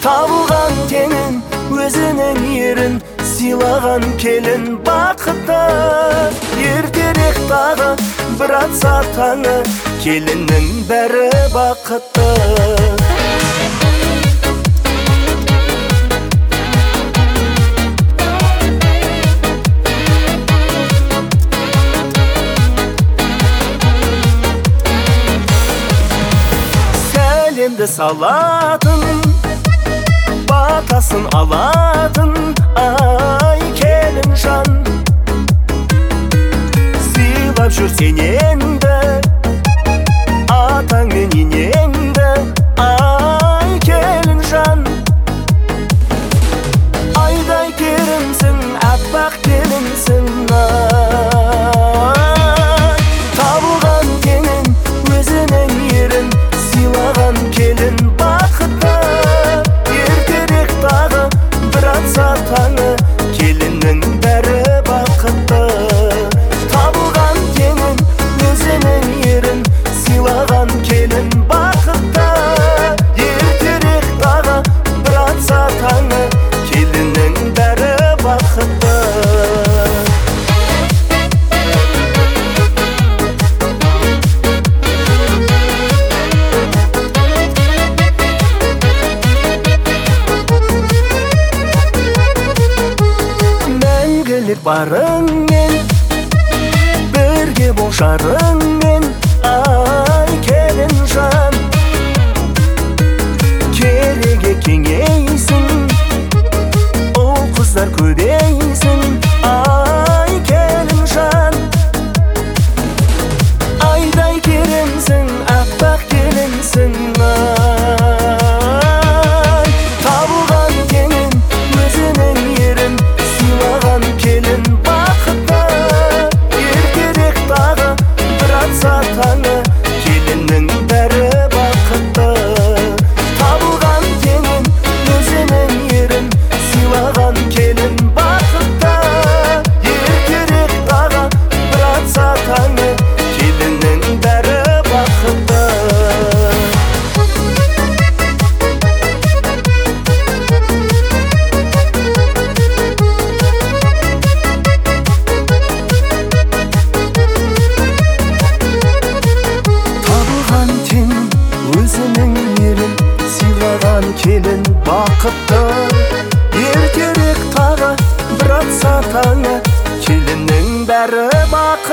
Табылған теңін өзінің ерін сыйлаған келін бақытты. Ертерек тағы бір атса таңы, келіннің бәрі бақытты. Сәлемді салатын, батасын алатын, ай келін жан. Сыйлап жүрсен енді атаң мен енеңді, ай келін жан. Айдай керімсің, аппақ келінсің, табылған теңін өзінің ерін сыйлаған келін бақытты. Ертерек тағы бір атса таңы, келіннің бәрі бақытты. Табылған теңін өзінің ерін сыйлаған келін бақытты. Ертерек тағы бір атса таңы, келіннің бәрі бақытты. Мәңгілік барыңмен, бірге бол жарыңмен, ай келін жан. Кереге кеңейсін, ұл қыздар көбейсін, ай келін жан. Айдай керемсің, аппақ келінсің, табылған теңін өзінің ерін сыйлаған келін бақытты. Ертерек тағы бір атса таңы, келіннің бәрі бақытты. Табылған теңін өзінің ерін сыйлаған келін бақытты. Ертерек тағы бір атса таңы, келіннің бәрі бақытты. Табылған теңін өзінің ерін сыйлаған келін бақытты. Ертерек тағы бір атса таңы, келіннің бәрі бақытты.